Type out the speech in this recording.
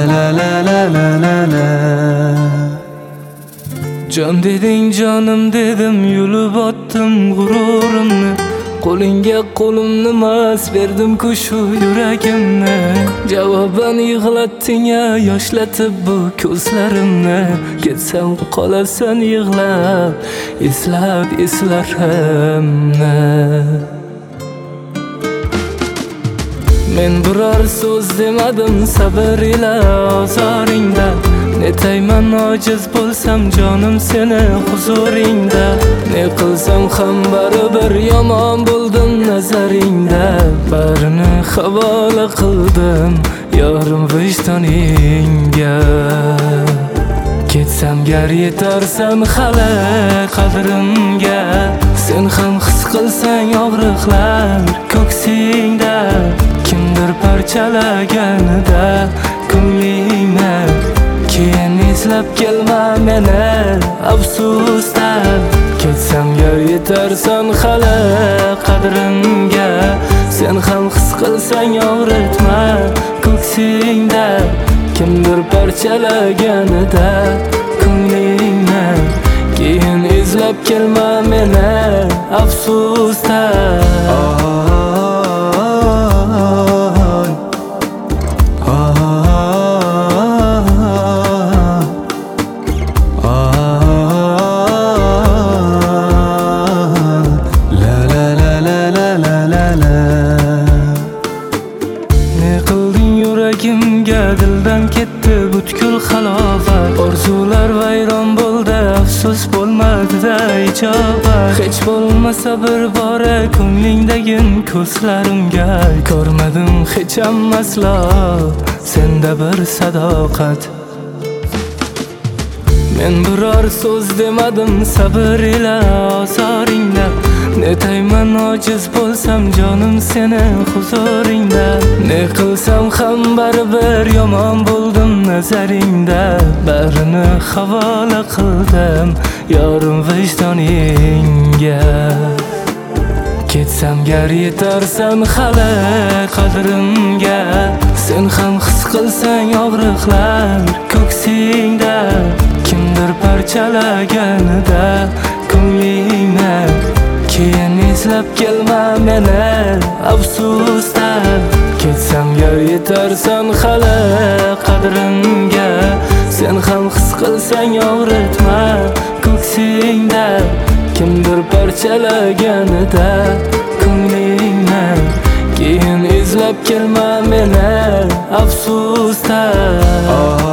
la la la la la la. Can dedin canım dedim, yulup attım gururumni. Qo'lingga qo'limni mas berdim kuşu yüreğimni. Javoban yig'latding ya, yoshlatib bu ko'zlarimni. Ketsam qolasan yig'lab, eslab eslarimni. Men biror so'z demadim sabr ila ozoringda. Netayman ojiz bo'lsam jonim seni huzuringda. Ne qilsam ham baribir yomon bo'ldim nazaringda. Barini havola qildim yorim vijdoningga. Ketsam gar yetarsan hali qadrimga. Sen ham his qilsang og'riqlar ko'ksingda. Kimdir parchalaganida ko'nglingni. Keyin eslab kelma meni afsusda. Ketsam gar yetarsan hali qadrimga. Sen ham his qilsang og'ritma ko'ksingda. Kimdir parchalaganida ko'nglingni. Keyin eslab kelma meni afsusda. Yüreğimga dildan ketdi butkul halovat. Orzular vayron bo'ldi, afsus bo'lmadi-da ijobat. Hech bo'lmasa bir bora ko'nglingdagi ko'zlarimga. Ko'rmadim hech ham aslo senda bir sadoqat. Men biror so'z demadim sabr ila ozoringda. Netayman ojiz bo'lsam jonim seni huzuringda. Ne qilsam ham baribir yomon bo'ldim nazaringda. Barini havola qildim yorim vijdoningga. Ketsam gar yetarsan hali qadrimga. Sen ham his qilsang og'riqlar ko'ksingda. Kimdir parchalaganida ko'nglingni. Keyin eslab kelma meni afsusda. Ketsam gar yetarsan hali qadrimga. Sen ham his qilsang og'ritma ko'ksingda. Kimdir parchalaganida ko'nglingni. Keyin eslab kelma meni afsusda.